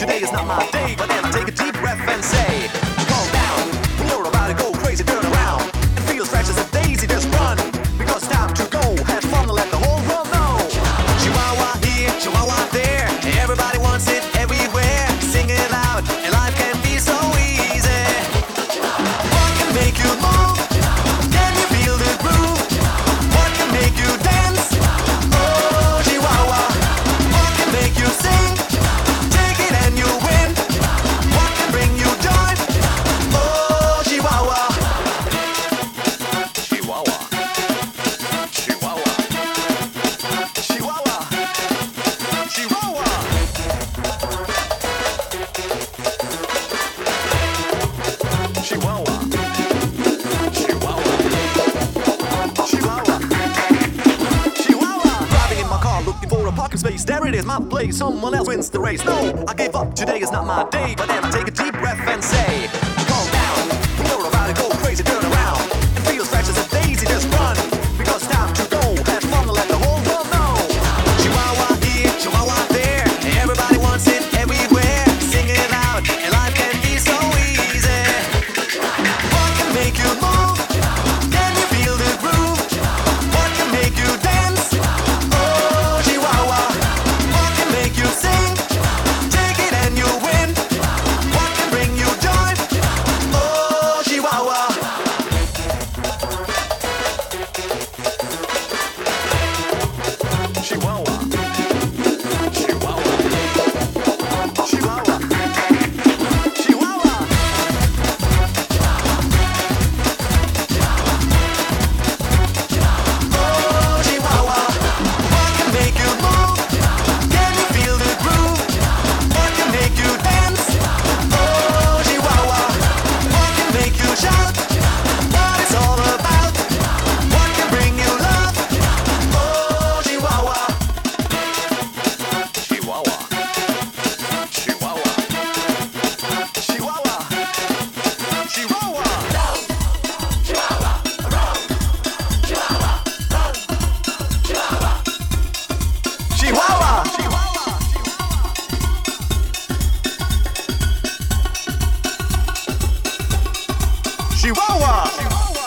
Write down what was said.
today is not my day. But then I take a deep breath and say, calm down, when you're about to go crazy, turn around and feel fresh as a daisy, just run, because it's time to go, have fun and let the whole world know. Chihuahua here, Chihuahua there, everybody wants it everywhere. Sing it loud, and life can be so easy. What can make you move? Can you feel the groove? What can make you dance? Oh, Chihuahua. What can make you sing? Take it and you win. What can bring you joy? Oh, Chihuahua. Chihuahua. Chihuahua. Chihuahua. Chihuahua. Chihuahua. Chihuahua. Chihuahua. Driving in my car, looking for a parking space. There it is, my place. Someone else wins the race. No, I gave up. Today is not my day. But then I take a deep breath and say, calm down. When you're about to go crazy, turn around and feel fresh as a daisy. Just run, because it's time to go. Have fun and let the whole world know. Chihuahua here, Chihuahua there. Everybody wants it everywhere. Sing it loud, and life can be so easy. What can make you move? Can you feel the groove? What can make you dance? Oh, Chihuahua. What can make you sing? Take it and you win. What can bring you joy? Oh, Chihuahua. Chihuahua. Chihuahua. Chihuahua. Chihuahua. Oh, Chihuahua. What can make you move? Can you feel the groove? What can make you dance? Oh, Chihuahua. What can make you shout? What it's all about? What can bring you love? Oh, Chihuahua. Chihuahua. Chihuahua. Chihuahua. Chihuahua. Chihuahua! Chihuahua!